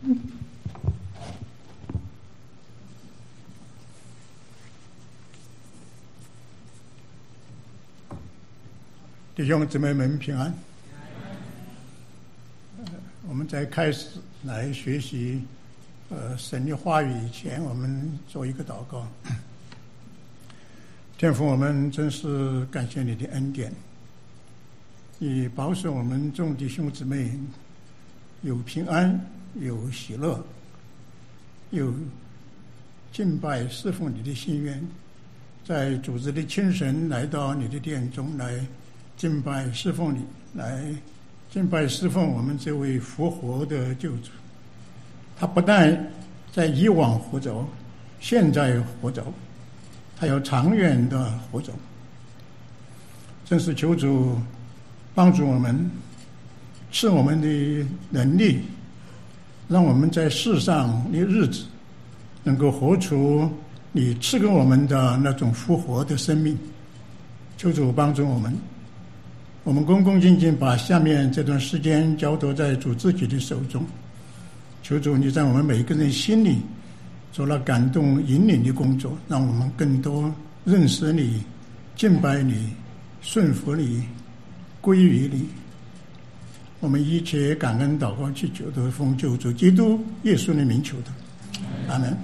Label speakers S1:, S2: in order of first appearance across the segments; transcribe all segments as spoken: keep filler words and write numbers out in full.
S1: 弟兄姊妹们平安。我们在开始来学习呃神的话语以前，我们做一个祷告。天父，我们真是感谢你的恩典，你保守我们众弟兄姊妹有平安，有喜乐，有敬拜侍奉你的心愿，在主日的清晨来到你的殿中来敬拜侍奉你，来敬拜侍奉我们这位复活的救主。他不但在以往活着，现在活着，他要长远的活着。真是求主帮助我们，赐我们的能力，让我们在世上的日子能够活出你赐给我们的那种复活的生命。求主帮助我们。我们恭恭敬敬把下面这段时间交托在主自己的手中，求主你在我们每一个人心里做了感动引领的工作，让我们更多认识你，敬拜你，顺服你，归于你。我们一切感恩祷告祈求都奉救主基督耶稣的名求的，阿门。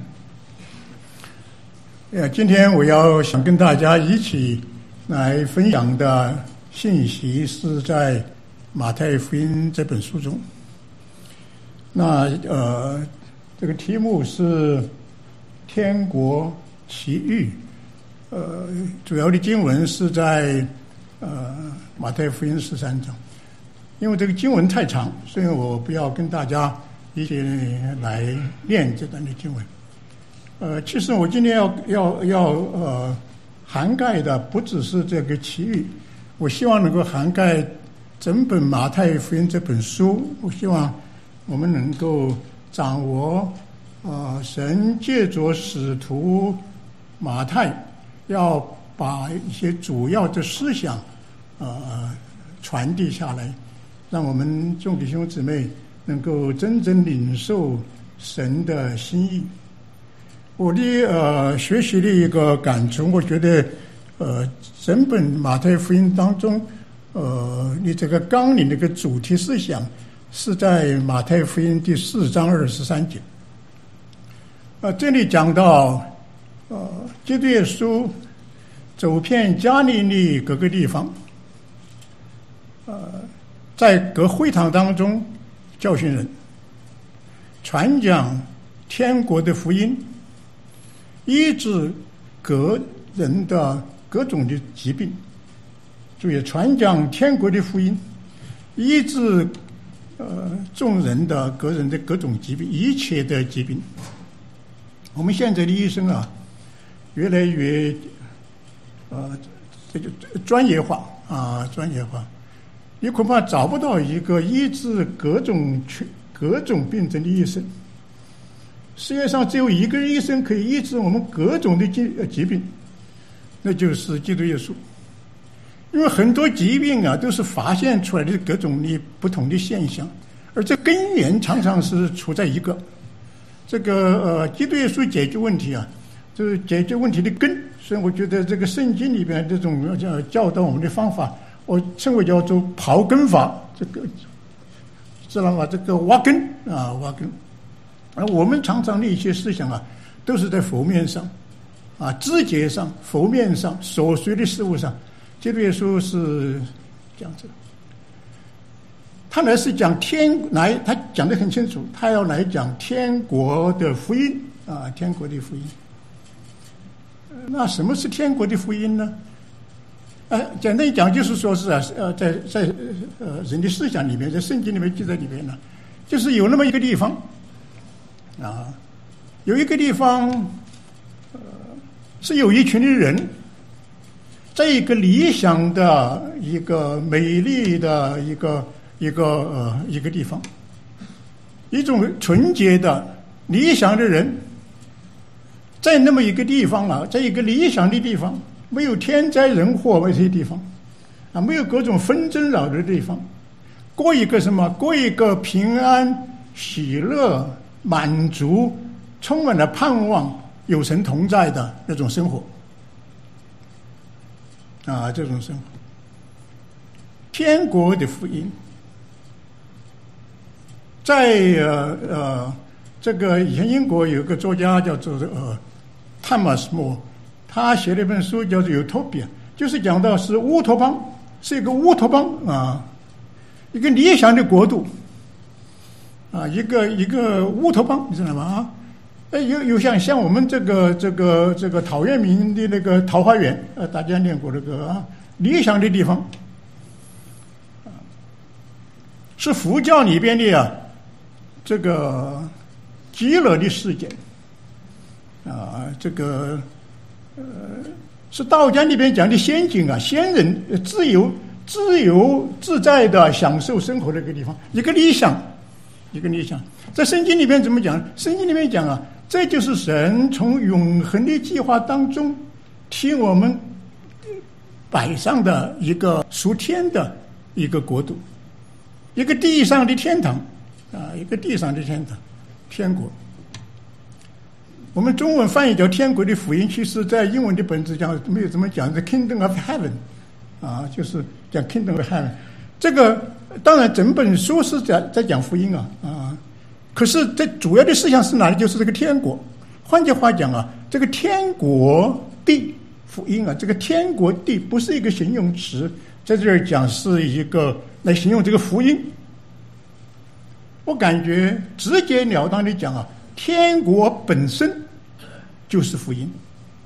S1: 呃，今天我要想跟大家一起来分享的信息是在马太福音这本书中。那呃，这个题目是天国奇遇，呃，主要的经文是在呃马太福音十三章。因为这个经文太长，所以我不要跟大家一起来念这段的经文。呃，其实我今天要要要呃涵盖的不只是这个奇遇，我希望能够涵盖整本马太福音这本书。我希望我们能够掌握呃神借着使徒马太要把一些主要的思想呃传递下来，让我们众弟兄姊妹能够真正领受神的心意。我的呃学习的一个感触，我觉得呃整本马太福音当中，呃你这个纲领的一个主题思想是在马太福音第四章二十三节。呃这里讲到呃基督耶稣走遍加利利各个地方，呃在各会堂当中教训人，传讲天国的福音，医治各人的各种的疾病。注意，传讲天国的福音，医治呃众人的个人的各种疾病，一切的疾病。我们现在的医生啊，越来越呃这就专业化啊，专业化。你恐怕找不到一个医治各种各种病症的医生。世界上只有一个医生可以医治我们各种的疾疾病，那就是基督耶稣。因为很多疾病啊，都是发现出来的各种的不同的现象，而这根源常常是出在一个这个呃，基督耶稣解决问题啊，就是解决问题的根。所以我觉得这个圣经里边这种叫教导我们的方法，我称为叫做刨根法，这个知道吗？这个挖根啊，挖根。而我们常常的一些思想啊，都是在佛面上啊，枝节上、佛面上、琐碎的事物上。基督耶稣是这样子的，他来是讲天来，他讲得很清楚，他要来讲天国的福音啊，天国的福音。那什么是天国的福音呢？呃，简单讲就是说是啊，呃，在在呃人的思想里面，在圣经里面记载里面呢，就是有那么一个地方啊，有一个地方，呃，是有一群的人，在一个理想的一个美丽的一个一个呃一个地方，一种纯洁的理想的人，在那么一个地方啊，在一个理想的地方，没有天灾人祸这些地方啊，没有各种纷争扰的地方，过一个什么？过一个平安、喜乐、 满足、充满了盼望、有神同在的那种生活啊，这种生活。天国的福音，在呃呃，这个以前英国有个作家叫做呃汤马斯莫，他写了一本书叫做《Utopia》，就是讲到是乌托邦，是一个乌托邦啊，一个理想的国度啊，一个一个乌托邦，你知道吗？啊，哎，有有像像我们这个这个这个陶渊明的那个桃花源，呃，大家念过这个啊，理想的地方，是佛教里边的啊，这个极乐的世界啊，这个呃，是道家里边讲的仙境啊，仙人自由、自由自在的享受生活的一个地方，一个理想，一个理想。在圣经里面怎么讲？圣经里面讲啊，这就是神从永恒的计划当中替我们摆上的一个属天的一个国度，一个地上的天堂啊，一个地上的天堂，天国。我们中文翻译叫天国的福音，其实在英文的本质讲没有怎么讲，是 Kingdom of Heaven 啊，就是讲 Kingdom of Heaven。这个当然整本书是在在讲福音啊啊，可是这主要的事项是哪里？就是这个天国。换句话讲啊，这个天国的福音啊，这个天国的不是一个形容词，在这儿讲是一个来形容这个福音。我感觉直截了当的讲啊，天国本身就是福音，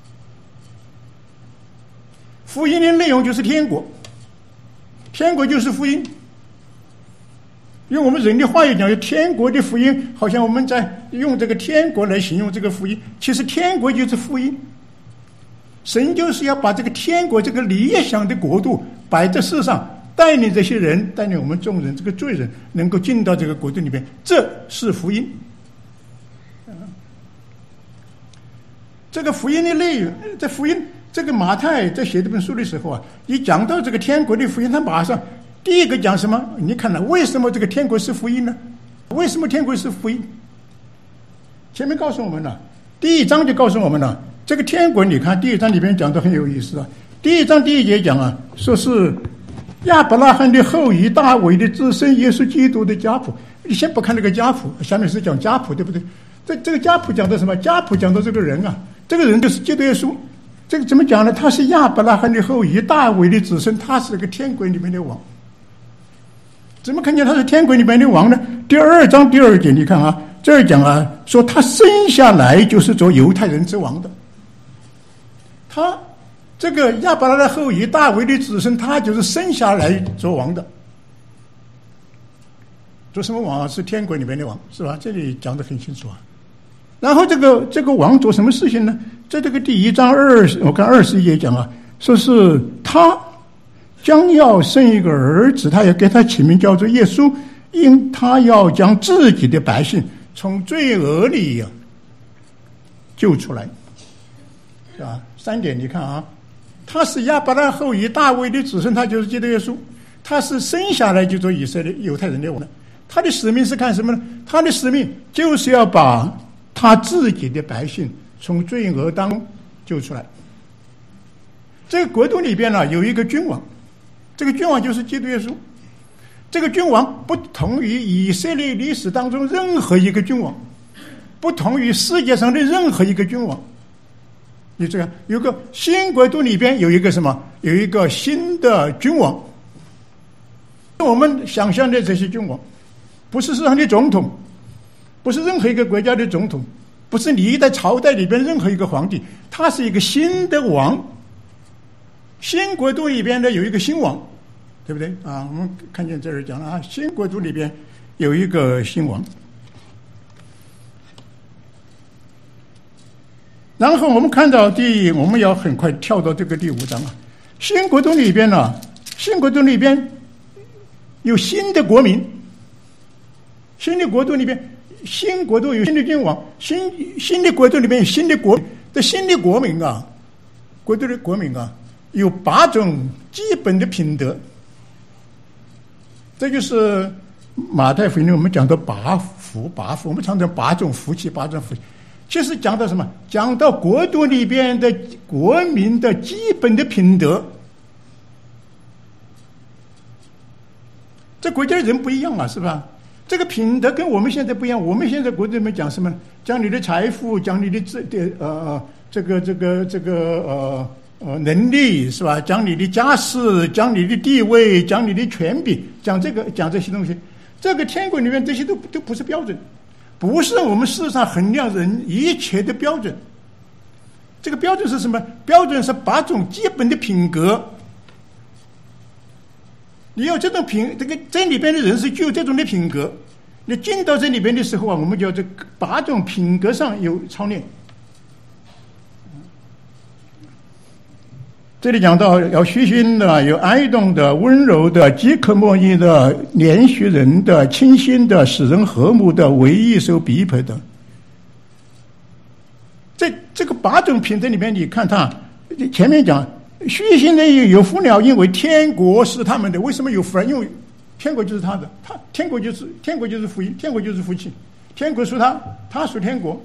S1: 福音的内容就是天国，天国就是福音。用我们人的话语讲，天国的福音，好像我们在用这个天国来形容这个福音，其实天国就是福音。神就是要把这个天国这个理想的国度摆在世上，带领这些人，带领我们众人这个罪人能够进到这个国度里面，这是福音。这个福音的内容，这福音，这个马太在写这本书的时候啊，一讲到这个天国的福音，他马上第一个讲什么？你看了，为什么这个天国是福音呢？为什么天国是福音？前面告诉我们了，第一章就告诉我们了，这个天国，你看第一章里面讲的很有意思啊。第一章第一节讲啊，说是亚伯拉罕的后裔，大卫的子孙，耶稣基督的家谱。你先不看那个家谱，下面是讲家谱，对不对？这这个家谱讲的什么？家谱讲的这个人啊，这个人就是基督耶稣。这个怎么讲呢？他是亚伯拉罕的后裔，大卫的子孙，他是个天国里面的王。怎么看见他是天国里面的王呢？第二章第二节，你看啊，这儿讲啊，说他生下来就是做犹太人之王的。他这个亚伯拉罕的后裔，大卫的子孙，他就是生下来做王的。做什么王啊？是天国里面的王，是吧？这里讲得很清楚啊。然后这个这个王做什么事情呢？在这个第一章二十，我看二十一节讲啊，说是他将要生一个儿子，他要给他起名叫做耶稣，因他要将自己的百姓从罪恶里救出来，是吧？三点你看啊，他是亚伯拉罕后裔，大卫的子孙，他就是基督耶稣，他是生下来就做以色列犹太人的王。他的使命是干什么呢？他的使命就是要把他自己的百姓从罪恶当中救出来。这个国度里边呢，有一个君王，这个君王就是基督耶稣。这个君王不同于以色列历史当中任何一个君王，不同于世界上的任何一个君王。你这样有个新国度里边有一个什么？有一个新的君王。我们想象的这些君王，不是世上的总统，不是任何一个国家的总统，不是历代朝代里边任何一个皇帝，他是一个新的王。新国度里边呢有一个新王，对不对啊？我们看见这儿讲了啊，新国度里边有一个新王。然后我们看到第，我们要很快跳到这个第五章啊。新国度里边呢，新国度里边有新的国民。新的国度里边，新国度有新的君王，新新的国度里面有新的国，这新的国民啊，国度的国民啊，有八种基本的品德。这就是马太福音我们讲的八福八福，我们常常八种福气，八种福气。其实讲到什么？讲到国度里边的国民的基本的品德。这国家的人不一样啊，是吧？这个品德跟我们现在不一样。我们现在国家里面讲什么？讲你的财富，讲你的这的呃这个这个这个呃呃能力，是吧？讲你的家世，讲你的地位，讲你的权柄，讲这个讲这些东西。这个天国里面这些都都不是标准，不是我们世上衡量人一切的标准。这个标准是什么？标准是八种基本的品格。你有这种品，这个这里边的人是具有这种的品格。你进到这里边的时候啊，我们叫这八种品格上有操练。这里讲到要虚心的、有爱动的、温柔的、饥渴慕义的、怜恤人的、清心的、使人和睦的、为义受逼迫的。在这个八种品德里面，你看他前面讲。虚心的有福了，因为天国是他们的。为什么有福啊？因为天国就是他的，他天国就是天国就是福音，天国就是福气，天国属他，他属天国，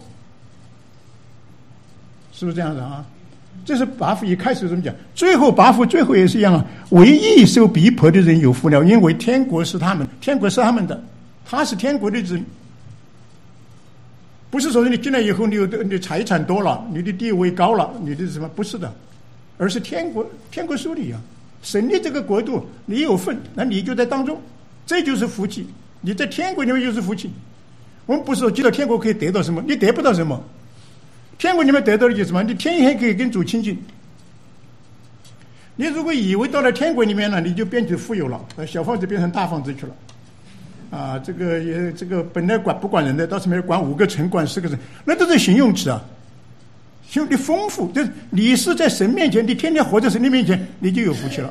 S1: 是不是这样子啊？这是八福一开始这么讲，最后八福最后也是一样啊。为义受逼迫的人有福了，因为天国是他们，天国是他们的，他是天国的子。不是说你进来以后你有你的财产多了，你的地位高了，你的什么？不是的。而是天国，天国属你啊！神的这个国度，你有份，那你就在当中，这就是福气。你在天国里面就是福气。我们不是说进到天国可以得到什么，你得不到什么。天国里面得到的就是什么？你天天可以跟主亲近。你如果以为到了天国里面呢，你就变成富有了，小房子变成大房子去了。啊，这个也这个本来管不管人的，到时候管五个城，管十个城，那都是形容词啊。兄弟丰富，就是你是在神面前，你天天活在神的面前，你就有福气了。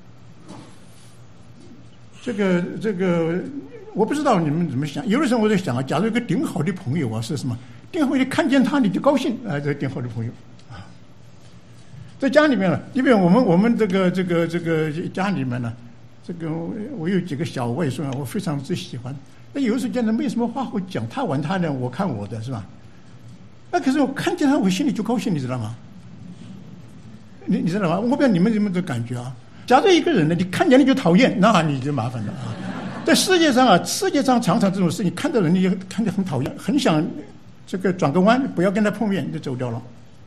S1: 这个这个，我不知道你们怎么想。有的时候我在想啊，假如一个顶好的朋友啊，是什么？顶好你看见他你就高兴啊，这个顶好的朋友啊，在家里面呢，因为我们我们这个这个这个家里面呢，这个我有几个小外孙啊，我非常之喜欢。那有时候讲的没什么话好讲，他玩他的，我看我的，是吧？那可是我看见他，我心里就高兴，你知道吗？你你知道吗？我不知道你们有没有这感觉啊？假如一个人呢，你看见你就讨厌，那你就麻烦了啊！在世界上啊，世界上常常这种事情，看到人你就看着很讨厌，很想这个转个弯，不要跟他碰面，你就走掉了。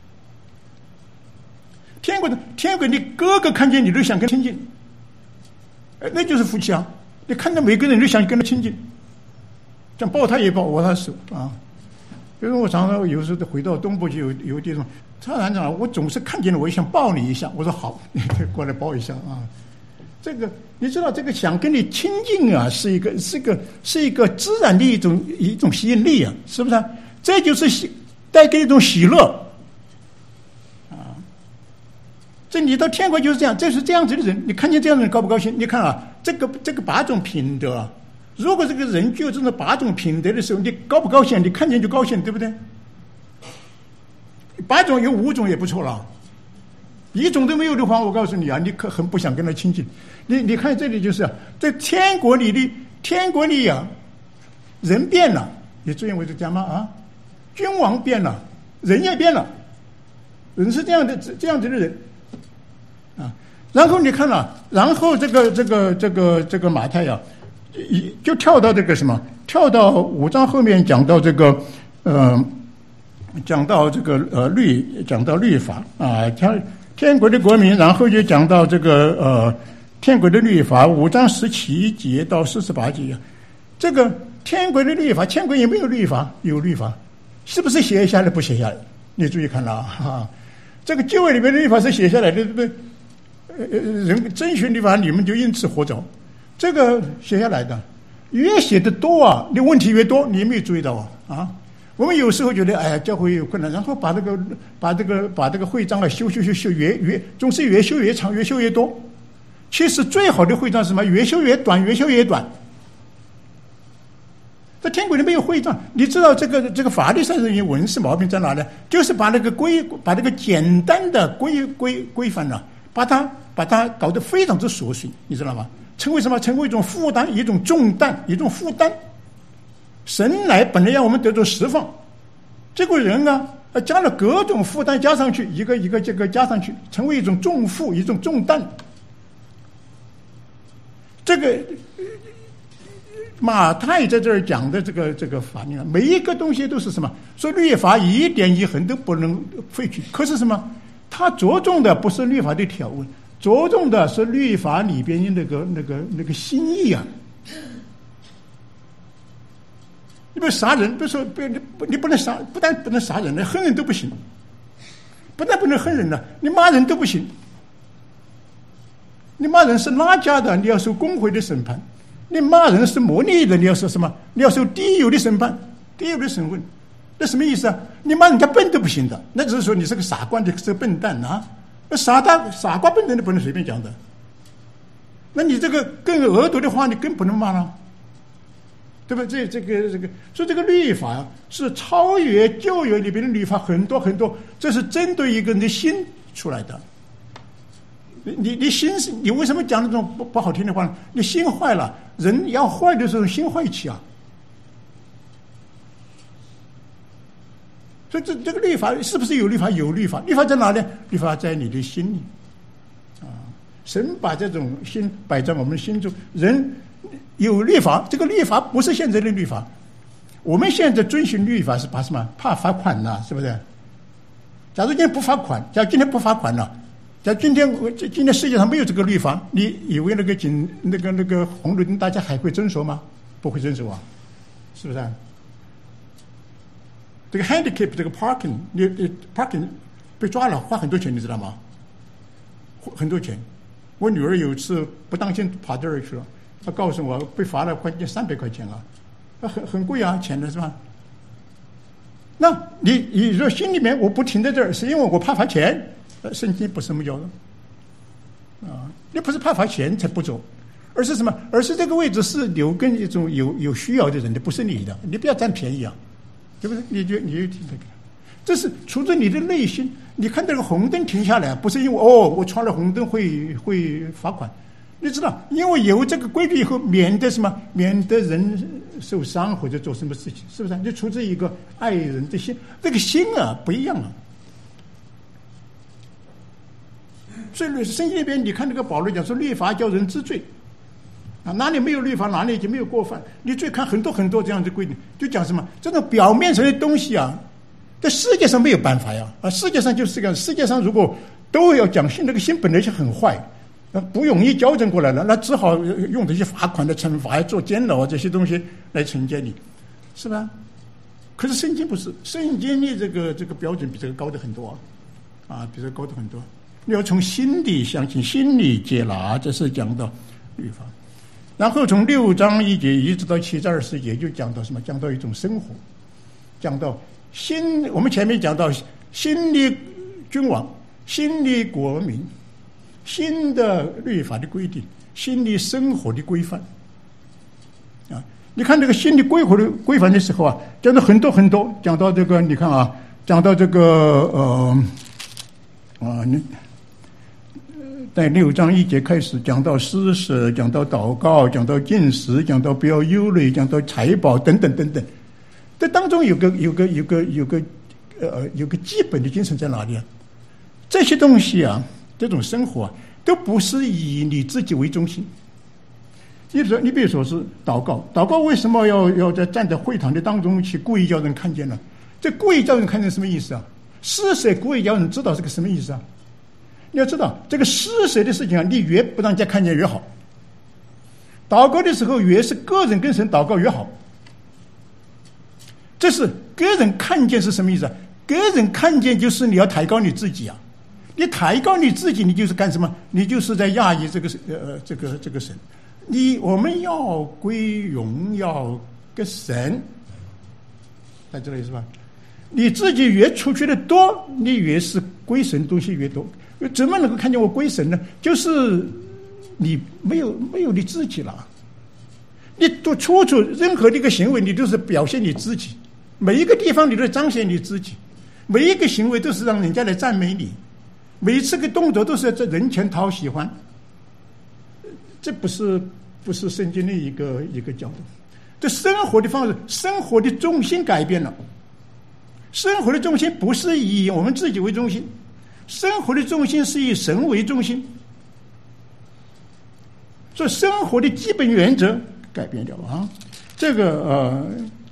S1: 天国的天国，你哥哥看见你都想跟他亲近，那就是福气啊！你看到每个人都想跟他亲近，想抱他也抱，握他手啊。比如我常常有时候回到东部去，有有地方，他团长，我总是看见了，我也想抱你一下。我说好，你过来抱一下啊。这个你知道，这个想跟你亲近啊，是一个是一个是一个自然的一种一种吸引力啊，是不是啊？这就是喜带给一种喜乐啊。这你到天国就是这样，这是这样子的人，你看见这样的人高不高兴？你看啊，这个这个八种品德啊。如果这个人具有这种八种品德的时候，你高不高兴？你看见就高兴，对不对？八种有五种也不错了，一种都没有的话，我告诉你啊，你可很不想跟他亲近。你你看这里就是啊，在天国里的天国里啊，人变了，你注意我这讲吗？啊，君王变了，人也变了，人是这样的这样子的人啊。然后你看了、啊，然后这个这个这个这个马太呀、啊。就跳到这个什么，跳到五章后面讲到这个，呃，讲到这个呃律，讲到律法啊，天天国的国民，然后就讲到这个呃天国的律法，五章十七节到四十八节，这个天国的律法，天国也没有律法，有律法，是不是写下来不写下来？你注意看了啊，这个旧约里面的律法是写下来的，对不对？呃人遵循律法，你们就因此活着。这个写下来的，越写的多啊，你问题越多，你有没有注意到啊？啊，我们有时候觉得，哎呀，教会有困难，然后把这个把这个把这个会章啊修修修修越越，总是越修越长，越修越多。其实最好的会章是什么？越修越短，越修越短。在天国里没有会章，你知道这个这个法律上的文字毛病在哪呢？就是把那个规把那个简单的规规规范呢、啊，把它把它搞得非常之琐碎，你知道吗？成为什么？成为一种负担，一种重担，一种负担。 神来本来让我们得着释放，结果人啊，加了各种负担加上去，一个一个这个加上去，成为一种重负，一种重担。这个马太在这儿讲的这个这个法律啊，每一个东西都是什么？说律法一点一横都不能废去，可是什么？它着重的不是律法的条文，着重的是律法里边的那个那个那个心意啊。你比如杀人，比如说不你不能杀，不但不能杀人了，恨人都不行。不但不能恨人了，你骂人都不行。你骂人是拉家的，你要受公会的审判；你骂人是魔力的，你要受什么？你要受地狱的审判，地狱的审问。那什么意思啊？你骂人家笨都不行的，那只是说你是个傻瓜，你是个笨蛋啊！傻大傻瓜笨蛋你不能随便讲的。那你这个更恶毒的话，你更不能骂了。对吧？这这个这个，所以这个律法是超越旧约里边的律法很多很多，这是针对一个人的心出来的。你你你心是，你为什么讲那种不不好听的话呢？你心坏了，人要坏的时候心坏起啊。所以这这个律法是不是有律法？有律法，律法在哪里？律法在你的心里啊。神把这种心摆在我们心中，人。有律法，这个律法不是现在的律法。我们现在遵循律法是怕什么？怕罚款呐、啊，是不是？假如今天不罚款，假如今天不罚款了，假如今天今天世界上没有这个律法，你以为那个警那个那个红绿灯大家还会遵守吗？不会遵守啊，是不是、啊？这个 handicap 这个 parking， 你你 parking 被抓了，花很多钱，你知道吗？很多钱。我女儿有一次不当心跑这儿去了。他告诉我被罚了快三百块钱啊，很很贵啊，钱的是吧？那你你说心里面我不停在这儿，是因为我怕罚钱？圣经不是这么教的啊！你不是怕罚钱才不走，而是什么？而是这个位置是留给一种有有需要的人的，不是你的，你不要占便宜啊，对不对？你就你就听这个，这是出自你的内心。你看这个红灯停下来，不是因为哦我闯了红灯会会罚款。你知道，因为有这个规矩以后，免得什么，免得人受伤或者做什么事情，是不是？就出自一个爱人的心，这个心啊不一样啊。所以圣经里边，你看这个保罗讲说，律法叫人知罪啊，哪里没有律法，哪里就没有过犯。你最看很多很多这样的规定，就讲什么这种表面上的东西啊，在世界上没有办法呀啊，世界上就是这个，世界上如果都要讲心，那个心本来就很坏。那不容易矫正过来了，那只好用这些罚款的惩罚、做监牢这些东西来惩戒你，是吧？可是圣经不是，圣经的这个这个标准比这个高的很多啊，啊，比这个高的很多。你要从心里相信，心里接纳，这是讲到律法。然后从六章一节一直到七章二十节，就讲到什么？讲到一种生活，讲到心。我们前面讲到新的君王，新的国民。新的律法的规定，新的生活的规范啊！你看这个新的规划的规范的时候啊，讲到很多很多，讲到这个，你看啊，讲到这个呃啊，你在六章一节开始讲到施舍，讲到祷告，讲到禁食，讲到不要忧虑，讲到财宝等等等等。这当中有个有个有个有个呃有个基本的精神在哪里啊？这些东西啊。这种生活啊，都不是以你自己为中心。你比如说，你比如说是祷告，祷告为什么要要在站在会堂的当中去故意叫人看见呢？这故意叫人看见什么意思啊？施舍故意叫人知道是个什么意思啊？你要知道，这个施舍的事情啊，你越不让人家看见越好。祷告的时候，越是个人跟神祷告越好。这是个人看见是什么意思啊？个人看见就是你要抬高你自己啊。你抬高你自己，你就是干什么？你就是在压抑这个呃这个这个神。你我们要归荣耀给神，在这里是吧？你自己越出去的多，你越是归神东西越多。怎么能够看见我归神呢？就是你没有没有你自己了。你都处处任何的一个行为，你都是表现你自己。每一个地方你都彰显你自己，每一个行为都是让人家来赞美你。每一次个动作都是在人前讨喜欢，这不是不是圣经的一个一个教导。 这生活的方式，生活的重心改变了。生活的重心不是以我们自己为中心，生活的重心是以神为中心。所以生活的基本原则改变掉啊。这个呃。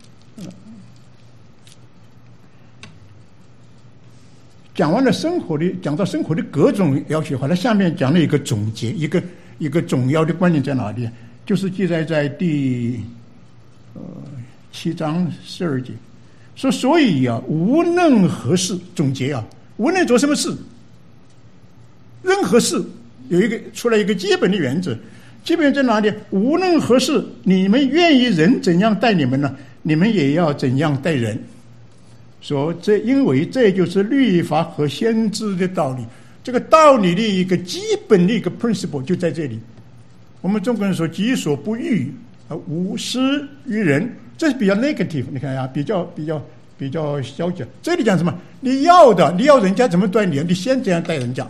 S1: 讲完了生活的，讲到生活的各种要求，好了，下面讲了一个总结，一个一个重要的观念在哪里？就是记载在第呃七章十二节，说所以啊，无论何事，总结啊，无论做什么事，任何事有一个出来一个基本的原则，基本在哪里？无论何事，你们愿意人怎样待你们呢？你们也要怎样待人。说这因为这就是律法和先知的道理，这个道理的一个基本的一个 principle 就在这里。我们中国人说己所不欲而勿施于人，这是比较 negative， 你看呀，比较比较比较消极。这里讲什么？你要的，你要人家怎么对你，你先这样待人家，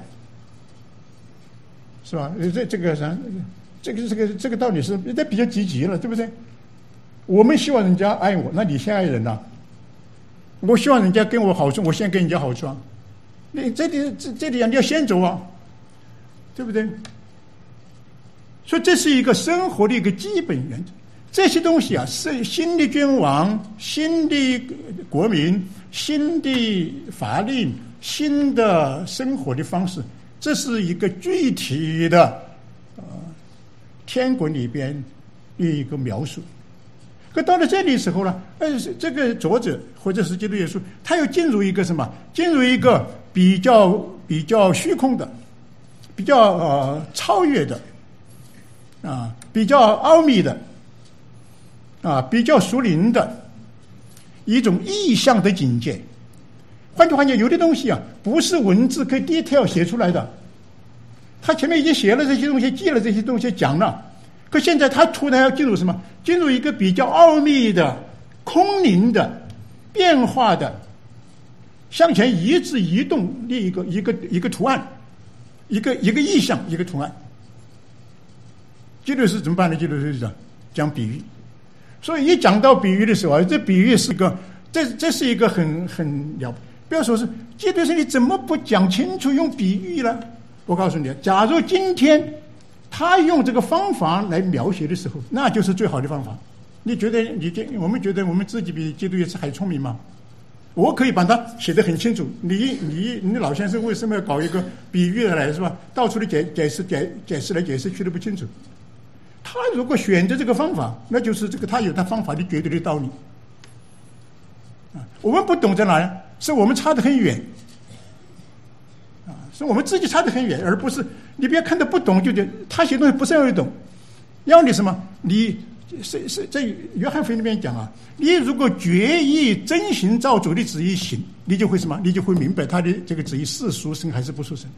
S1: 是吧？这这个啥？这个这个这个道理是这比较积极了，对不对？我们希望人家爱我，那你先爱人呐、啊。我希望人家给我好处，我先给人家好处啊！你这里这这里啊，你要先走啊，对不对？所以这是一个生活的一个基本原则。这些东西啊，是新的君王、新的国民、新的法令、新的生活的方式，这是一个具体的呃天国里边的一个描述。可到了这里的时候呢，呃，这个作者或者是基督耶稣，他又进入一个什么？进入一个比较比较虚空的、比较呃超越的啊，比较奥秘的啊，比较属灵的一种意象的境界。换句话讲，有的东西啊，不是文字可以 detail 写出来的，他前面已经写了这些东西，记了这些东西，讲了。可现在他突然要进入什么？进入一个比较奥秘的、空灵的、变化的、向前一直移动的一个一个一个图案，一个一个意象，一个图案。基督是怎么办呢？基督是讲讲比喻，所以一讲到比喻的时候啊，这比喻是一个，这这是一个很很了不，不要说是基督是你怎么不讲清楚用比喻呢？我告诉你，假如今天他用这个方法来描写的时候，那就是最好的方法。你觉得你我们觉得我们自己比基督耶稣还聪明吗？我可以把它写得很清楚。你你你老先生为什么要搞一个比喻的来是吧？到处的解解释解解释来解释去的不清楚。他如果选择这个方法，那就是这个他有他方法的绝对的道理。啊，我们不懂在哪里？是我们差得很远。啊，是我们自己差得很远，而不是你不要看得不懂就觉得他写东西不是要你懂，要你什么？你是是在约翰福音里面讲啊，你如果决意真行照主的旨意行，你就会什么？你就会明白他的这个旨意是属神还是不属神。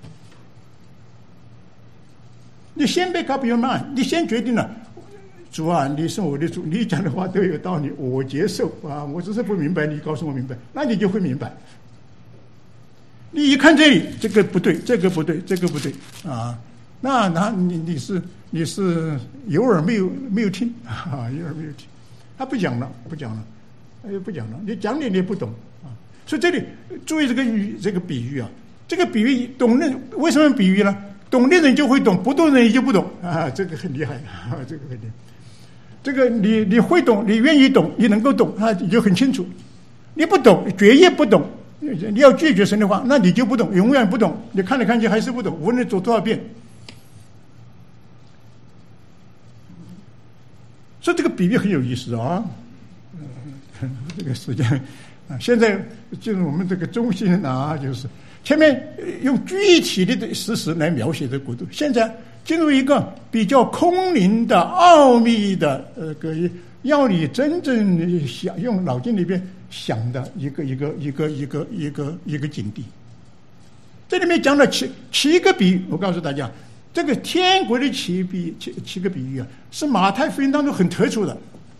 S1: 你先 make up your mind， 你先决定了，主啊，你是我的主，你讲的话都有道理，我接受啊，我只是不明白，你告诉我明白，那你就会明白。你一看这里，这个不对，这个不对，这个不对啊，那那你你是你是有耳没有没有听啊，有耳没有听，他不讲了，不讲了，哎，不讲了，你讲你你也不懂啊，所以这里注意这个语这个比喻啊，这个比喻懂的为什么比喻呢？懂的人就会懂，不懂的人就不懂啊，这个很厉害啊，这个很厉害。这个你你会懂，你愿意懂，你能够懂啊，你就很清楚。你不懂，绝对不懂。你要拒绝神的话，那你就不懂，永远不懂。你看来看去还是不懂，无论走多少遍。所以这个比喻很有意思啊。嗯、这个时间啊，现在进入我们这个中心啊，就是前面用具体的事实来描写这个国度，现在进入一个比较空灵的、奥秘的，呃，个要你真正想用脑筋里边想的一个一个一个一个一个一个境地。这里面讲了七七个比喻，我告诉大家，这个天国的七比七七个比喻啊，是马太福音当中很特殊的。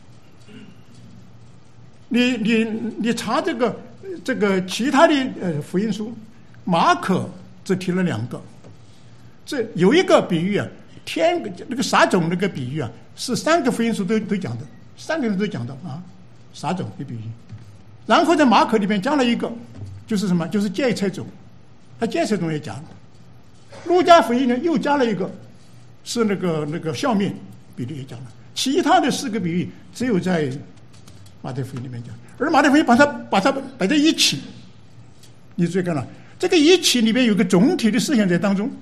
S1: 你你你查这个这个其他的呃福音书，马可只提了两个。这有一个比喻啊，天那个撒种那个比喻啊，是三个福音书都都讲的， 三个人都讲到啊，撒种的比喻。然后在马可里面加了一个，就是什么？就是芥菜种，他芥菜种也加了。路加福音呢又加了一个，是那个那个笑面比喻也讲了。其他的四个比喻只有在马太福音里面讲，而马太福音把它把它摆在一起。你注意看了，这个一起里面有个总体的思想在当中。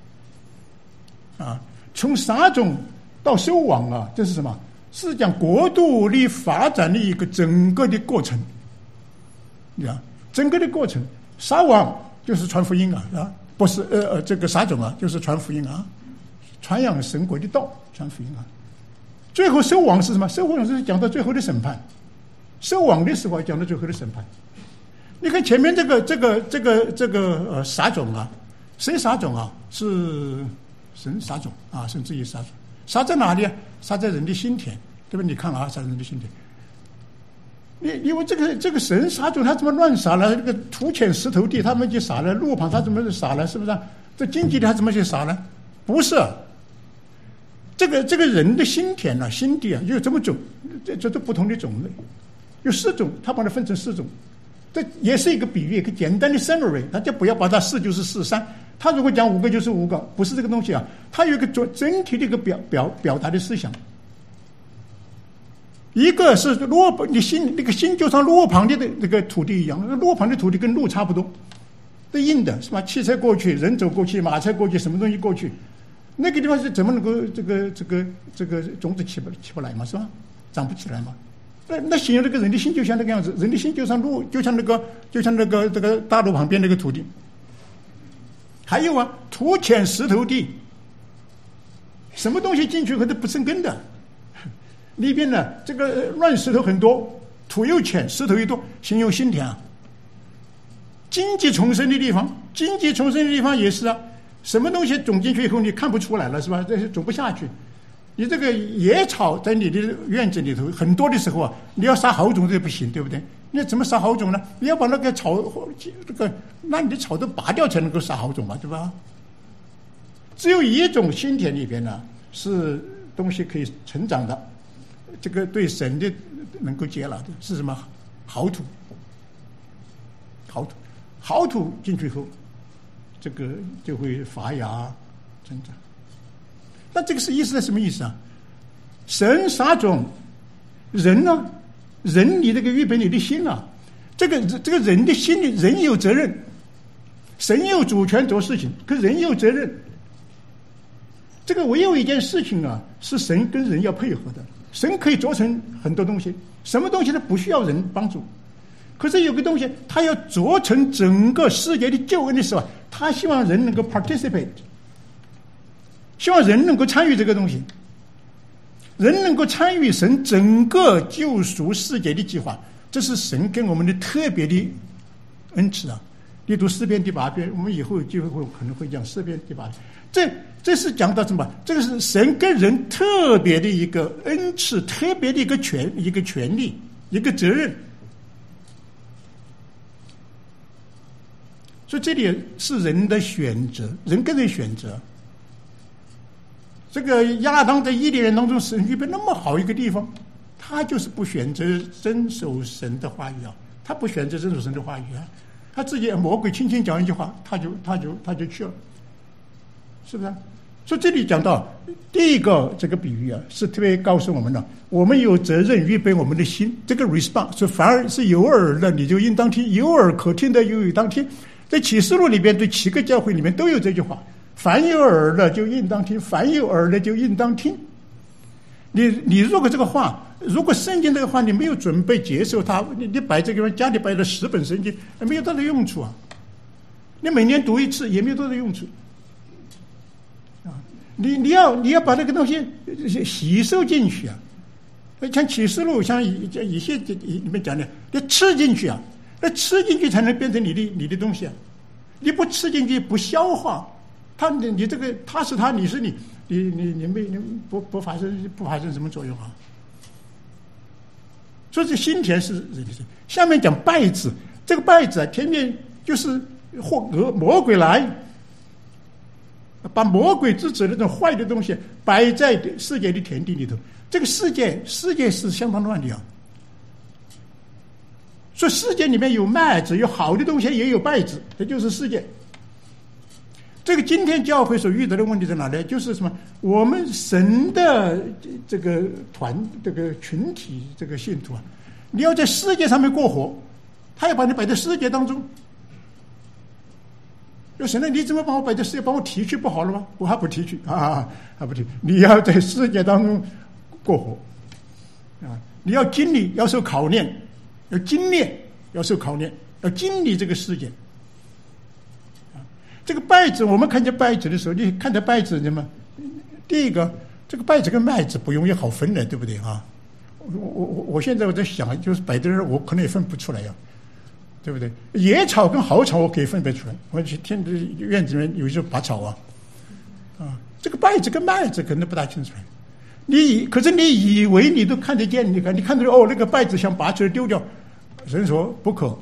S1: 啊，从撒种到收网啊，这是什么？是讲国度的发展的一个整个的过程。啊，整个的过程，撒网就是传福音啊，啊，不是呃呃这个撒种啊，就是传福音啊，传扬神国的道，传福音啊。最后收网是什么？收网是讲到最后的审判，收网的时候讲到最后的审判。你看前面这个这个这个这个呃撒种啊，谁撒种啊？是神撒种啊，神自己撒种。撒在哪里啊？撒在人的心田，对吧？你看啊，撒在人的心田。你因为这个这个神撒种，他怎么乱撒了？这个土浅石头地，他们就撒了；路旁他怎么撒了？是不是、啊？这荆棘地他怎么去撒呢？不是。这个这个人的心田啊，心地啊，有这么种，这这都不同的种类，有四种，他把它分成四种。这也是一个比喻，一个简单的 summary， 大家不要把它四就是四三。他如果讲五个就是五个，不是这个东西啊。他有一个整整体的一个表表表达的思想。一个是路，你心那个心就像路旁的那个土地一样，那个路旁的土地跟路差不多，都硬的是吧？汽车过去，人走过去，马车过去，什么东西过去，那个地方是怎么能够这个这个这个种子起不起不来嘛？是吧？长不起来嘛？那那形容这个人的心就像那个样子，人的心就像路，就像那个就像那个这个大路旁边那个土地。还有啊，土浅石头地，什么东西进去可都不生根的。里边呢，这个乱石头很多，土又浅，石头又多，形容心田啊。荆棘丛生的地方，荆棘丛生的地方也是啊，什么东西种进去以后你看不出来了，是吧？这是种不下去。你这个野草在你的院子里头很多的时候啊，你要撒好种这不行，对不对？你怎么撒好种呢？你要把那个草这个，那你的草都拔掉才能够撒好种嘛，对吧？只有一种心田里边呢，是东西可以成长的。这个对神的能够接纳的是什么？好土，好土，好土进去以后，这个就会发芽成长。那这个是意思是什么意思啊？神撒种，人呢？人你这个预备你的心啊，这个这个人的心里，人有责任，神有主权做事情，可人有责任。这个唯有一件事情啊，是神跟人要配合的。神可以做成很多东西，什么东西都不需要人帮助。可是有个东西，他要做成整个世界的救恩的时候，他希望人能够 participate， 希望人能够参与这个东西，人能够参与神整个救赎世界的计划，这是神给我们的特别的恩赐啊！你读诗篇第八篇，我们以后有机会会可能会讲诗篇第八篇，这。这是讲到什么？这个是神跟人特别的一个恩赐，特别的一个权，一个权利，一个责任。所以这里是人的选择，人跟人选择。这个亚当在伊甸园当中，神预备那么好一个地方，他就是不选择遵守神的话语啊，他不选择遵守神的话语啊，他自己魔鬼轻轻讲一句话，他就他就他就去了。是不是？所以这里讲到第一个这个比喻啊，是特别告诉我们的，我们有责任预备我们的心。这个 response 是反而是有耳的，你就应当听；有耳可听的，有应当听。在启示录里边，对七个教会里面都有这句话：凡有耳的就应当听，凡有耳的就应当听。你你如果这个话，如果圣经这个话你没有准备接受它，你你摆这个地方，家里摆了十本圣经，没有多大用处啊！你每年读一次也没有多大用处。你你要你要把这个东西吸收进去啊，像启示录，像一一些里面讲的，要吃进去啊，那吃进去才能变成你的你的东西啊，你不吃进去不消化，它你你这个它是它，你是你，你你你没你不不发生不发生什么作用啊？所以这心田是人的。下面讲稗子，这个稗子啊，前面就是或魔鬼来。 把魔鬼之子那种坏的东西摆在世界的田地里头。这个世界，世界是相当乱的啊。所以世界里面有麦子，有好的东西，也有败子，这就是世界。这个今天教会所遇到的问题在哪里？就是什么？我们神的这个团、这个群体、这个信徒啊，你要在世界上面过活，他要把你摆在世界当中。有神呢？你怎么把我摆在世界？把我提去不好了吗？我还不提去啊，还不提。你要在世界当中过活啊！你要经历，要受考验，要经历，要受考验，要经历这个世界。这个稗子，我们看见稗子的时候，你看见稗子什么？第一个，这个稗子跟麦子不容易好分的，对不对啊？我我我我现在我在想，就是摆的人，我可能也分不出来呀、啊，对不对？野草跟好草我可以分别出来。我去天院子里面有时候拔草啊，啊，这个稗子跟麦子可能不大清楚。你可是你以为你都看得见？你看你看到哦，那个稗子想拔出来丢掉，神说不可，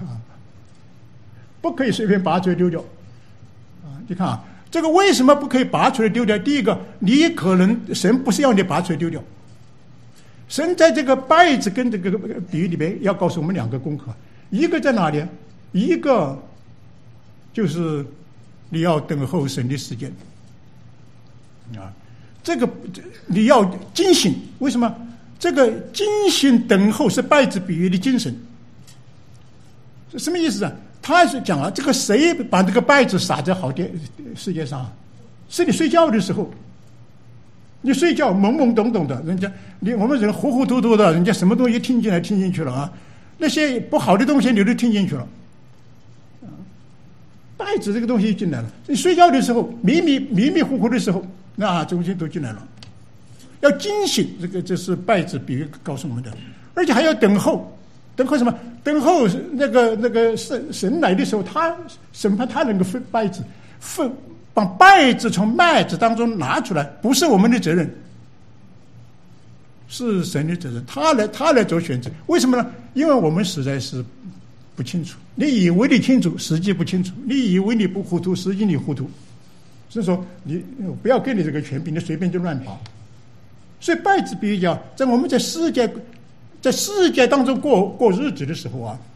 S1: 不可以随便拔出来丢掉。你看啊，这个为什么不可以拔出来丢掉？第一个，你可能神不是要你拔出来丢掉，神在这个稗子跟这个比喻里面要告诉我们两个功课，一个在哪里？一个就是你要等候神的时间啊，这个你要警醒。为什么？这个警醒等候是稗子比喻的精神，是什么意思啊？他是讲啊，这个谁把这个稗子撒在好的世界上？是你睡觉的时候，你睡觉懵懵懂懂的，人家你我们人糊糊涂涂的，人家什么东西听进来听进去了啊？那些不好的东西你都听进去了，稗子这个东西进来了。你睡觉的时候迷迷迷迷糊糊的时候，那东西都进来了。要警醒，这个这是稗子比喻告诉我们的，而且还要等候。等候什么？等候那个那个神神来的时候，他审判他能够分稗子，分把稗子从麦子当中拿出来，不是我们的责任，是神的责任。他来他来做选择，为什么呢？因为我们实在是不清楚。你以为你清楚，实际不清楚；你以为你不糊涂，实际你糊涂。所以说，你不要给你这个权柄，你随便就乱拔。所以稗子比喻讲，在我们在世界。在世界当中过过日子的时候啊，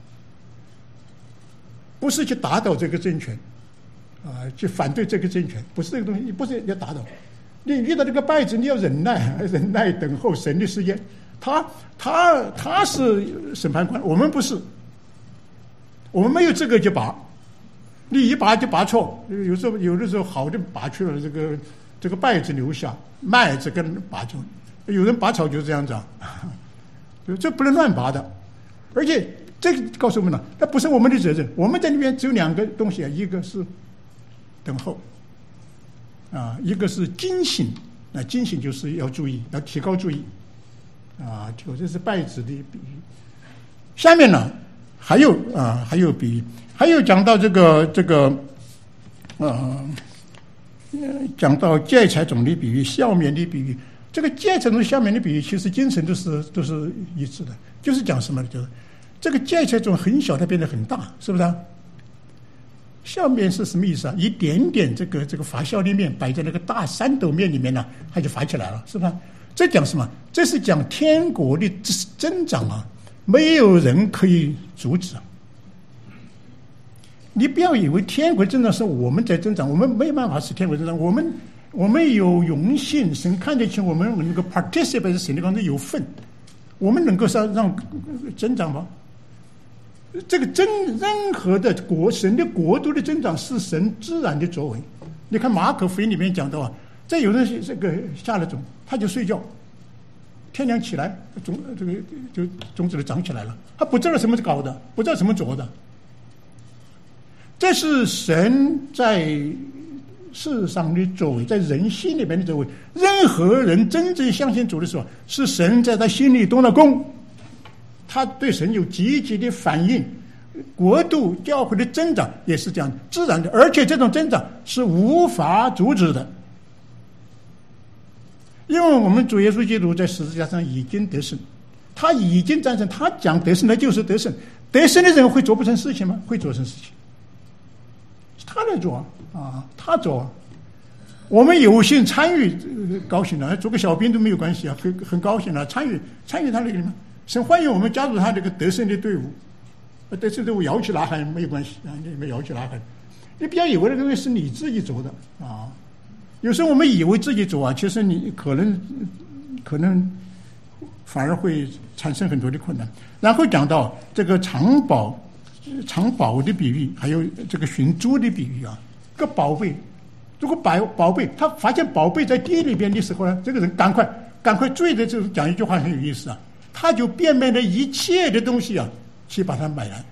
S1: 不是去打倒这个政权，啊，去反对这个政权，不是这个东西，不是要打倒。你遇到这个稗子，你要忍耐，忍耐等候神的时间。他他他是审判官，我们不是，我们没有资格去拔。你一拔就拔错，有时候有的时候好的拔去了，这个这个稗子留下，麦子跟拔走。有人拔草就是这样子啊。这不能乱拔的，而且这个告诉我们了，那不是我们的责任。我们在里面只有两个东西啊，一个是等候，啊，一个是警醒。那警醒就是要注意，要提高注意，啊，就这是稗子的比喻。下面呢还有啊，还有比喻，还有讲到这个这个，呃，讲到芥菜种的比喻、笑面的比喻。这个芥菜种下面的比喻，其实精神都是都是一致的，就是讲什么呢？就是这个芥菜种很小，它变得很大，是不是啊？笑面是什么意思啊？一点点这个这个发酵的面摆在那个大三斗面里面呢，它就发起来了，是吧？这讲什么？这是讲天国的增长啊，没有人可以阻止。你不要以为天国增长是我们在增长，我们没办法使天国增长，我们。我们有荣幸，神看得起我们能够 participate 在神的当中有份，我们能够让让增长吗？这个增任何的国神的国度的增长是神自然的作为。你看马可福音里面讲到啊，这有人这个下了种，他就睡觉，天亮起来种这个就种子就长起来了，他不知道什么搞的，不知道什么做的。这是神在世上的作为，在人心里面的作为。任何人真正相信主的时候，是神在他心里动了工，他对神有积极的反应，国度教会的增长也是这样自然的，而且这种增长是无法阻止的，因为我们主耶稣基督在十字架上已经得胜，他已经战胜，他讲得胜，那就是得胜。得胜的人会做不成事情吗？会做成事情，他来做啊，他做。 我们有幸参与，高兴了，做个小兵都没有关系啊，很很高兴了，参与参与他那个里面，神欢迎我们加入他这个得胜的队伍，得胜队伍摇旗呐喊没有关系啊，你们摇旗呐喊，你不要以为那个东西是你自己走的啊，有时候我们以为自己走啊，其实你可能可能反而会产生很多的困难。然后讲到这个藏宝藏宝的比喻，还有这个寻珠的比喻啊，个宝贝。如果宝宝贝，他发现宝贝在地里边的时候呢，这个人赶快赶快追着，就是讲一句话很有意思啊，他就变卖了一切的东西啊，去把它买来。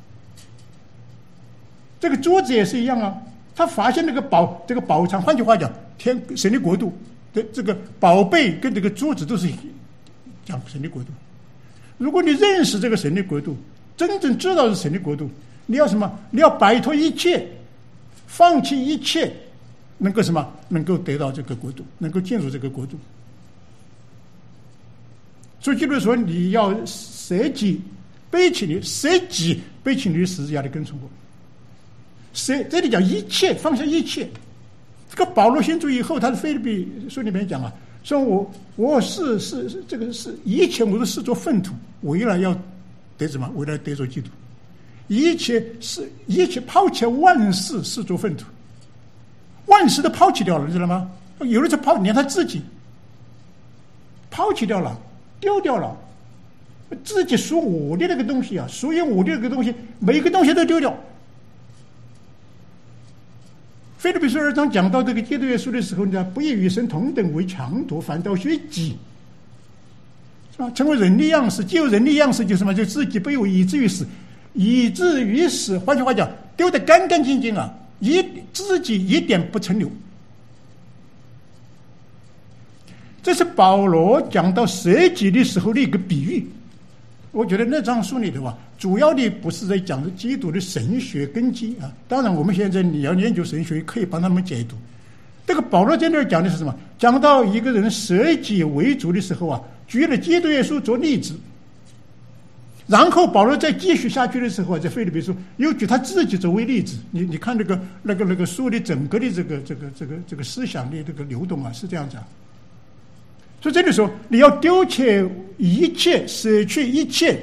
S1: 这个珠子也是一样啊，他发现那个宝这个宝藏，换句话讲，天神的国度的这个宝贝跟这个珠子都是讲神的国度。如果你认识这个神的国度，真正知道是神的国度，你要什么？你要摆脱一切，放弃一切。能够什么？能够得到这个国度，能够进入这个国度。所以，就是说，你要舍己，背起你舍己，背起你的十字架来跟从我。舍这里讲一切，放下一切。这个保罗信主以后，他的腓立比书里面讲啊，说我我是是是这个是一切我都视作粪土，为了要得什么？为了得着基督。一切是一切抛弃万事，视作粪土。万事都抛弃掉了，知道吗？有的时候抛，连他自己抛弃掉了，丢掉了，自己属我的那个东西啊，属于我的那个东西，每一个东西都丢掉。腓立比书二章讲到这个基督耶稣的时候呢，不以与神同等为强夺，反倒学己，是吧？成为人的样式，既有人的样式，就什么？就自己卑微，以至于死，以至于死。换句话讲，丢得干干净净啊！一自己一点不存留。这是保罗讲到舍己的时候的一个比喻。我觉得那章书里头啊，主要的不是在讲基督的神学根基啊。当然，我们现在你要研究神学，可以帮他们解读。这个保罗在那儿讲的是什么？讲到一个人舍己为主的时候啊，举了基督耶稣做例子。然后保罗再继续下去的时候，在腓立比书又举他自己作为例子。你你看那个那个那个书的整个的这个这个这个这个思想的这个流动啊，是这样子啊。所以这里说你要丢弃一切，舍去一切。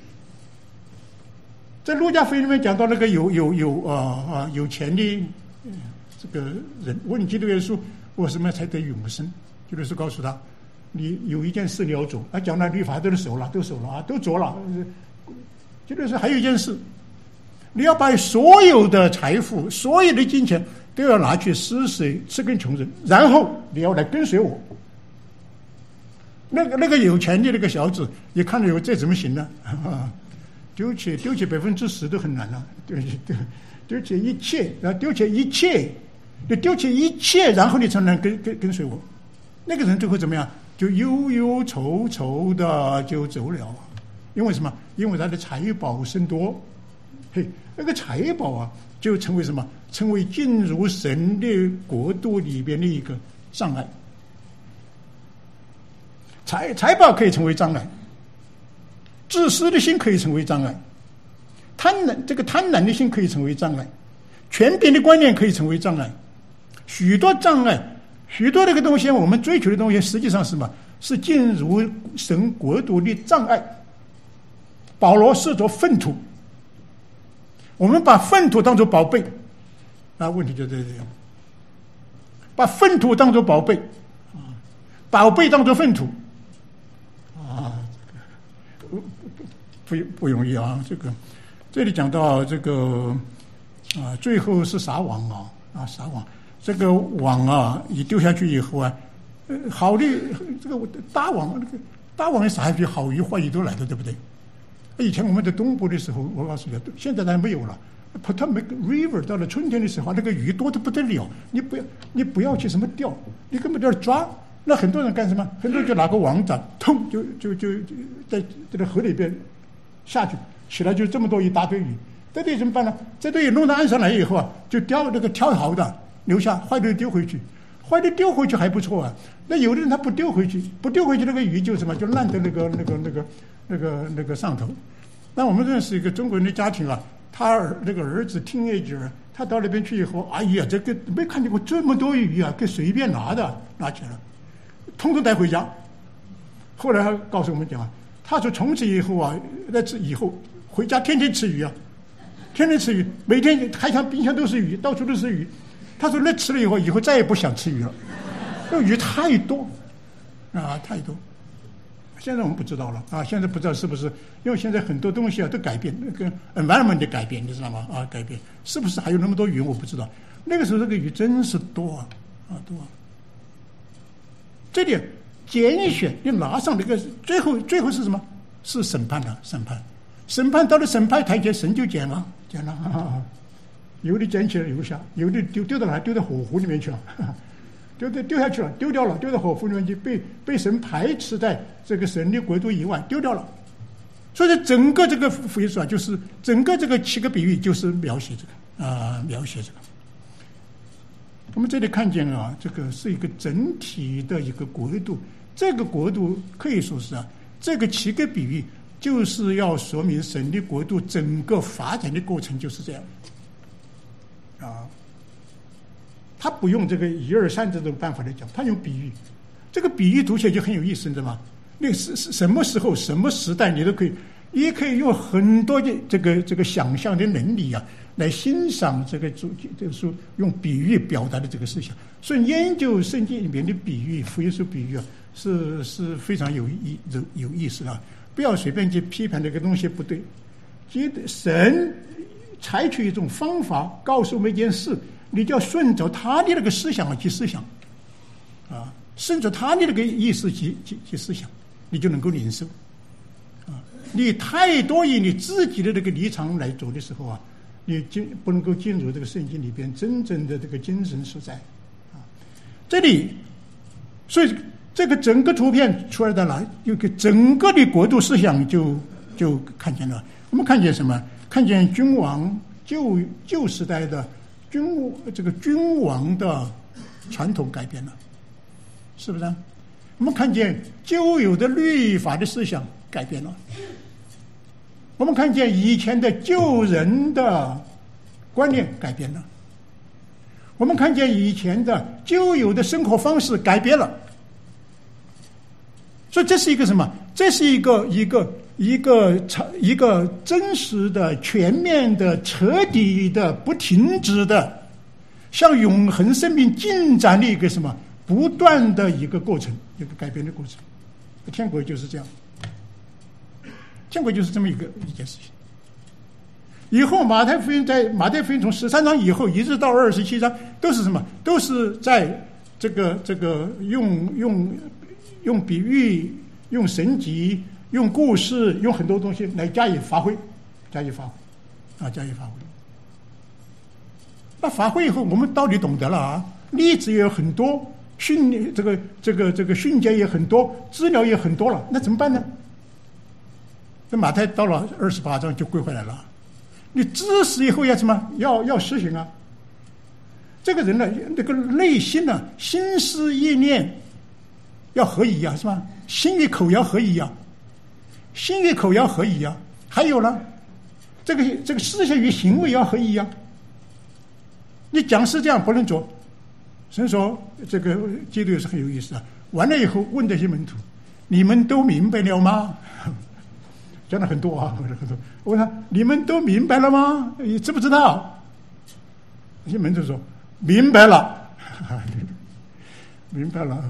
S1: 在路加福音里面讲到那个有有有啊啊有钱的这个人问基督耶稣，我什么才得永生？基督耶稣告诉他，你有一件事你要做，啊，讲了律法都是守了，都守了啊，都做了。就是还有一件事，你要把所有的财富、所有的金钱都要拿去施舍，赐给穷人，然后你要来跟随我。那个那个有钱的那个小子，一看到有这怎么行呢？啊，丢弃丢弃百分之十都很难了，丢弃丢丢弃一切，然后丢弃一切，你丢弃一切，然后你才能跟跟跟随我。那个人最后怎么样？就忧忧愁愁的就走了，因为什么？因为他的财宝甚多，嘿，那个财宝啊，就成为什么？成为进入神的国度里边的一个障碍。财财宝可以成为障碍，自私的心可以成为障碍，贪婪这个贪婪的心可以成为障碍，权柄的观念可以成为障碍，许多障碍。许多这个东西，我们追求的东西，实际上是什么？是进入神国度的障碍。保罗视作粪土，我们把粪土当作宝贝，那问题就在这样，把粪土当作宝贝，宝贝当作粪土，啊，不不不容易啊！这个这里讲到这个啊，最后是撒网啊啊撒网。这个网啊，一丢下去以后啊，呃，好的这个大网，那个大网一撒下去，好鱼坏鱼都来的，对不对？以前我们在东部的时候，我告诉你，现在当然没有了。Potomac River 到了春天的时候，那个鱼多得不得了，你不要你不要去什么钓，你根本就要抓。那很多人干什么？很多人就拿个网掌，通就就就就在这个河里边下去，起来就这么多一大堆鱼。这堆怎么办呢？这堆鱼弄到岸上来以后啊，就叼那个挑好的。留下坏的丢回去，坏的丢回去还不错啊。那有的人他不丢回去，不丢回去那个鱼就什么就烂在那个那个那个那个那个上头。那我们认识一个中国人的家庭啊，他儿那个儿子 teenager， 他到那边去以后，哎呀，这个没看见过这么多鱼啊，给随便拿的拿起来了，统统带回家。后来他告诉我们讲，他说从此以后啊，那次以后回家天天吃鱼啊，天天吃鱼，每天开箱冰箱都是鱼，到处都是鱼。他说那吃了以后，以后再也不想吃鱼了，那鱼太多啊，太多。现在我们不知道了啊，现在不知道是不是因为现在很多东西啊都改变，那个 environment 的改变，你知道吗？啊，改变是不是还有那么多鱼？我不知道。那个时候这个鱼真是多啊啊多啊！这里拣选你拿上那个，最后最后是什么？是审判的审判，审判到了审判台前，神就拣了拣了、啊，有的捡起来留下，有的丢丢到哪？丢到火湖里面去了。丢丢丢下去了，丢掉了，丢到火湖里面去，被被神排斥在这个神的国度以外，丢掉了。所以整个这个福音书啊，就是整个这个七个比喻，就是描写这个啊、呃，描写这个。我们这里看见啊，这个是一个整体的一个国度，这个国度可以说是啊，这个七个比喻就是要说明神的国度整个发展的过程就是这样啊。他不用这个一二三这种办法来讲，他用比喻，这个比喻读起来就很有意思，你知道吗？那是什么时候、什么时代，你都可以，也可以用很多的这个这个想象的能力啊，来欣赏这个主这个书用比喻表达的这个思想。所以研究圣经里面的比喻、福音书比喻啊，是是非常有意有有意思的。不要随便去批判这个东西不对，觉得神采取一种方法告诉我们一件事。你就要顺着他的那个思想去思想，啊，顺着他的那个意思去去去思想，你就能够领受。啊，你太多以你自己的那个立场来做的时候啊，你进不能够进入这个圣经里边真正的这个精神所在。啊，这里，所以这个整个图片出来的了，有个整个的国度思想就就看见了。我们看见什么？看见君王旧旧时代的。君这个君王的传统改变了，是不是？我们看见旧有的律法的思想改变了，我们看见以前的救人的观念改变了，我们看见以前的旧有的生活方式改变了。所以这是一个什么？这是一个一个一个一个真实的、全面的、彻底的、不停止的，向永恒生命进展的一个什么不断的一个过程，一个改变的过程。天国就是这样，天国就是这么一个一件事情。以后马太福音在马太福音从十三章以后一直到二十七章，都是什么？都是在这个这个用用用比喻、用神迹、用故事、用很多东西来加以发挥，加以发挥，啊，加以发挥。那发挥以后，我们道理懂得了啊，例子也有很多，训这个这个这个训诫也很多，资料也很多了，那怎么办呢？这马太到了二十八章就归回来了。你知识以后要什么？要要实行啊！这个人呢，那个内心呢，心思意念要合一啊，是吧？心与口要合一啊，心与口要合一啊。还有呢，这个这个思想与行为要合一啊。你讲是这样不能做，所以说这个基督也是很有意思啊。完了以后问这些门徒：“你们都明白了吗？”讲了很多啊，很多。我问他：“你们都明白了吗？你知不知道？”那些门徒说：“明白了，明白了。”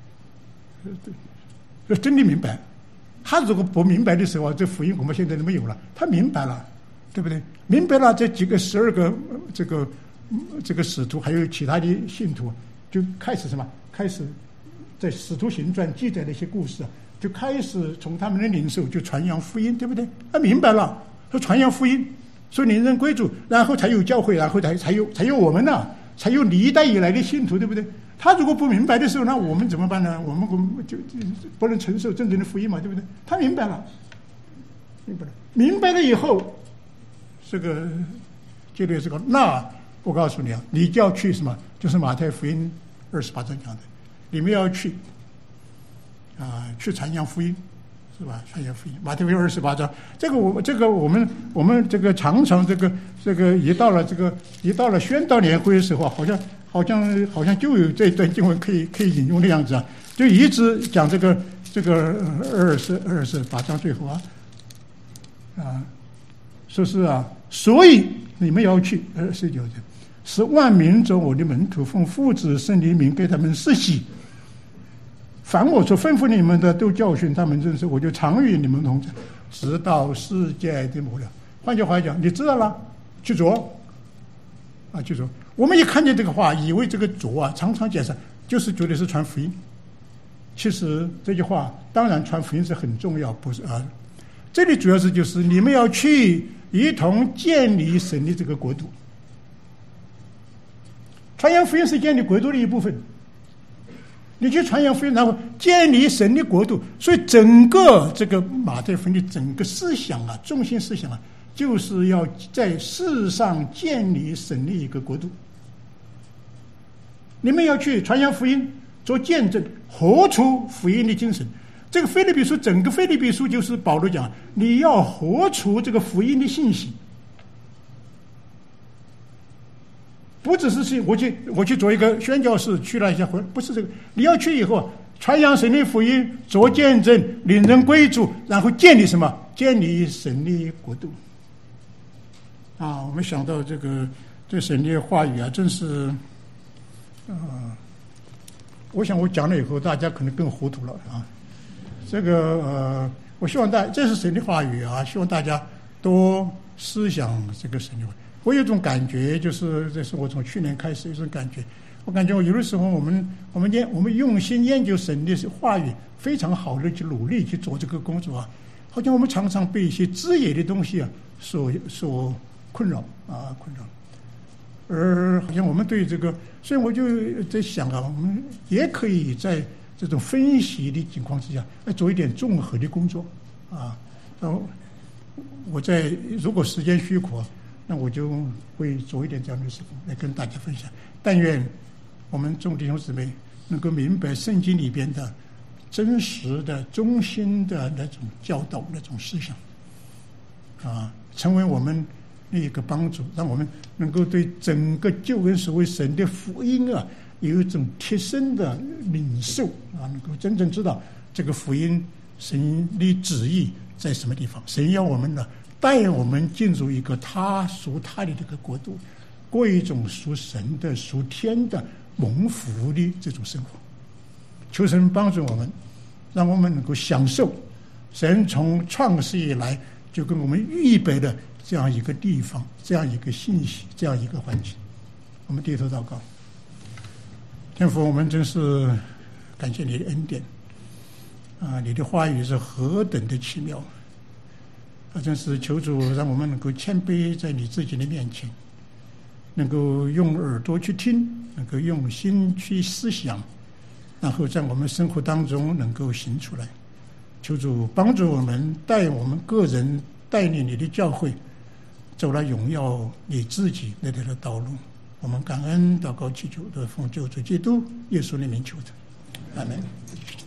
S1: 这真的明白。他如果不明白的时候，这福音我们现在都没有了。他明白了，对不对？明白了，这几个十二个这个这个使徒，还有其他的信徒，就开始什么？开始在《使徒行传》记载的一些故事，就开始从他们的领受就传扬福音，对不对？他明白了，说传扬福音，说领人归主，然后才有教会，然后才才有才有我们呢、啊，才有历代以来的信徒，对不对？他如果不明白的时候，那我们怎么办呢？我们就就不能承受真正的福音嘛，对不对？他明白了，明白了，明白了以后，这个接着这个，那我告诉你啊，你就要去什么？就是马太福音二十八章讲的，你们要去啊，去传扬福音， 是吧？传扬福音，马太福音二十八章，这个我这个我们我们这个常常这个这个一到了这个一到了宣道年会的时候，好像好像好像就有这一段经文可以可以引用的样子啊，就一直讲这个这个二十二十八章最后啊啊，说是啊，所以你们要去二十九节，使万民做我的门徒，奉父子圣灵名给他们施洗。凡我所吩咐你们的，都教训他们认识，我就常与你们同在，直到世界的末了。换句话讲，你知道了，去做啊，去做。我们一看见这个话，以为这个做啊，常常解释就是觉得是传福音。其实这句话，当然传福音是很重要，不是啊。这里主要是就是你们要去一同建立神的这个国度。传扬福音是建立国度的一部分。你去传扬福音，然后建立神的国度，所以整个这个马太福音的整个思想啊，中心思想啊，就是要在世上建立神的一个国度。你们要去传扬福音，做见证，活出福音的精神。这个腓立比书，整个腓立比书就是保罗讲，你要活出这个福音的信息。不只是去我去我去做一个宣教士，去了一下回，不是这个。你要去以后传扬神的福音，做见证，领人归主，然后建立什么？建立神的国度。啊，我们想到这个对神的话语啊，真是，呃，我想我讲了以后，大家可能更糊涂了啊。这个呃，我希望大这是神的话语啊，希望大家多思想这个神的话语。我有一种感觉，就是这是我从去年开始有一种感觉，我感觉我有的时候我们我们研我们用心研究神的话语，非常好的去努力去做这个工作啊，好像我们常常被一些枝叶的东西啊所所困扰啊困扰，而好像我们对这个，所以我就在想啊，我们也可以在这种分析的情况之下，来做一点综合的工作啊。然后我在如果时间许可，那我就会做一点这样的事情来跟大家分享。但愿我们众弟兄姊妹能够明白圣经里边的真实的、中心的那种教导、那种思想，啊，成为我们的一个帮助，让我们能够对整个救恩所谓神的福音啊，有一种贴身的领受啊，能够真正知道这个福音神的旨意在什么地方。神要我们呢，带我们进入一个他属他的这个国度，过一种属神的、属天的蒙福的这种生活。求神帮助我们，让我们能够享受神从创世以来就跟我们预备的这样一个地方、这样一个信息、这样一个环境。我们低头祷告。天父，我们真是感谢你的恩典啊！你的话语是何等的奇妙啊！真是求主让我们能够谦卑在你自己的面前，能够用耳朵去听，能够用心去思想，然后在我们生活当中能够行出来。求主帮助我们，带我们个人，带领你的教会走了荣耀你自己那条的道路。我们感恩祷告祈求的奉救主基督耶稣的名求的，阿门。